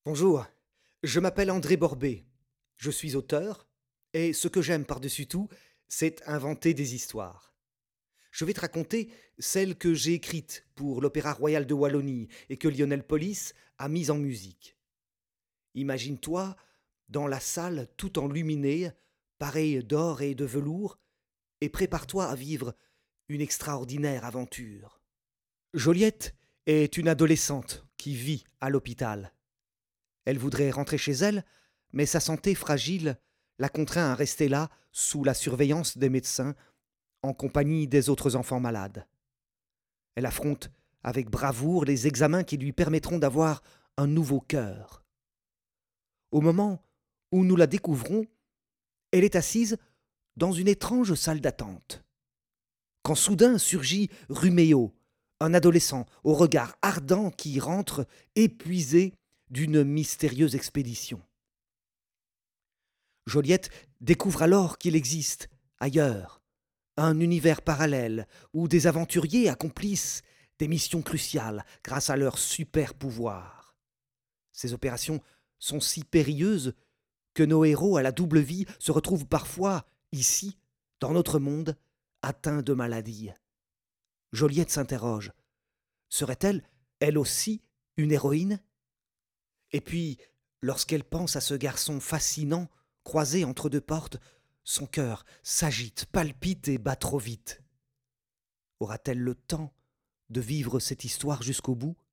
Bonjour, je m'appelle André Borbet. Je suis auteur, et ce que j'aime par-dessus tout, c'est inventer des histoires. Je vais te raconter celle que j'ai écrite pour l'Opéra Royal de Wallonie et que Lionel Pollis a mise en musique. Imagine-toi dans la salle tout enluminée, parée d'or et de velours, et prépare-toi à vivre une extraordinaire aventure. Joliette est une adolescente qui vit à l'hôpital. Elle voudrait rentrer chez elle, mais sa santé fragile la contraint à rester là, sous la surveillance des médecins, en compagnie des autres enfants malades. Elle affronte avec bravoure les examens qui lui permettront d'avoir un nouveau cœur. Au moment où nous la découvrons, elle est assise dans une étrange salle d'attente. Quand soudain surgit Ruméo, un adolescent au regard ardent qui rentre épuisé d'une mystérieuse expédition. Joliette découvre alors qu'il existe, ailleurs, un univers parallèle où des aventuriers accomplissent des missions cruciales grâce à leurs super pouvoirs. Ces opérations sont si périlleuses que nos héros à la double vie se retrouvent parfois, ici, dans notre monde, atteints de maladie. Joliette s'interroge. Serait-elle, elle aussi, une héroïne? Et puis, lorsqu'elle pense à ce garçon fascinant, croisé entre deux portes, son cœur s'agite, palpite et bat trop vite. Aura-t-elle le temps de vivre cette histoire jusqu'au bout?